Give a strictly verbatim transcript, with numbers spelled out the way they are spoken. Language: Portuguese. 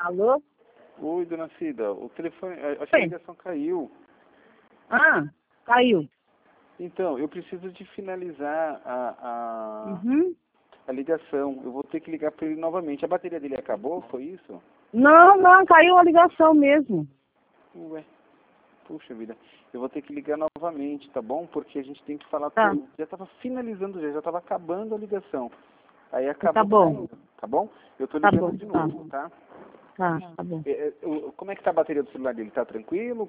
Alô? Oi, dona Cida. O telefone, acho que a ligação caiu. Ah, caiu. Então, eu preciso de finalizar a, a, Uhum. a ligação. Eu vou ter que ligar para ele novamente. A bateria dele acabou, foi isso? Não, não, caiu a ligação mesmo. Ué, puxa vida. Eu vou ter que ligar novamente, tá bom? Porque a gente tem que falar Tá. tudo. Já estava finalizando, já já estava acabando a ligação. Aí acabou. Tá bom. caindo, tá bom? Eu tô Tá ligando bom, de tá. novo, tá? Tá, tá bom. É, é, o- como é que tá a bateria do celular dele? Tá tranquilo?